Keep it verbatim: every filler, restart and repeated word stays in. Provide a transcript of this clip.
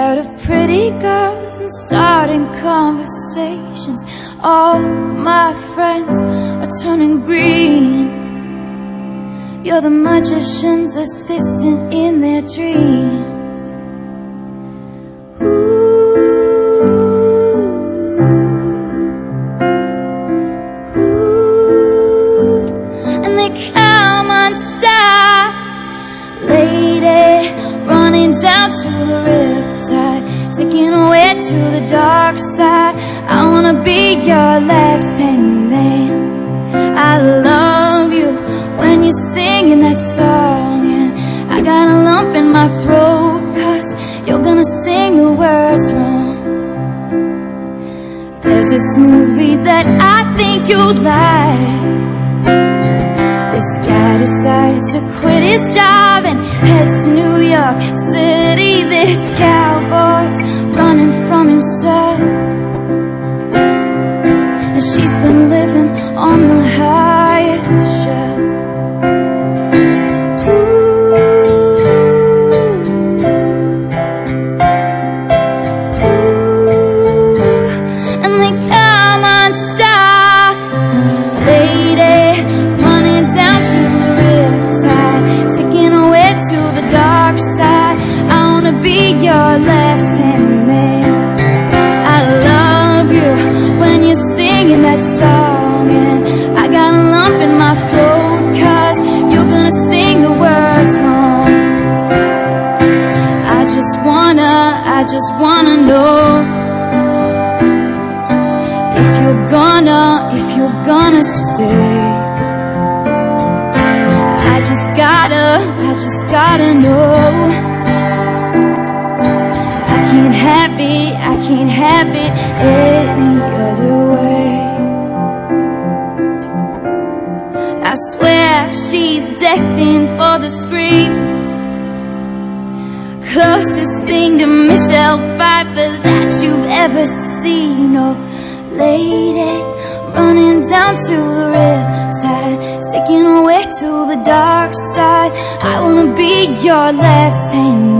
tired of pretty girls and starting conversations. All my friends are turning green. You're the magician's assistant in their dreams. Down to the riptide, taking away to the dark side. I wanna be your left-hand man. I love you when you're singing that song, and I got a lump in my throat, cause you're gonna sing the words wrong. There's this movie that I think you'd like. This guy decides to quit his job and head to New York City. This cowboy running from himself, and she's been living on the highest shelf. And they come unstuck, lady, running down to the riptide, taking away to the dark side. I wanna be your left-hand man. I love you when you're singing that song, and I got a lump in my throat, cause you're gonna sing the words wrong. I just wanna, I just wanna know if you're gonna, if you're gonna stay. I just gotta, I just gotta know. I can't have it, I can't have it any other way. I swear she's destined for the screen, closest thing to Michelle Pfeiffer that you've ever seen. Oh, lady, running down to the riptide, taking away to the dark side. I wanna be your left hand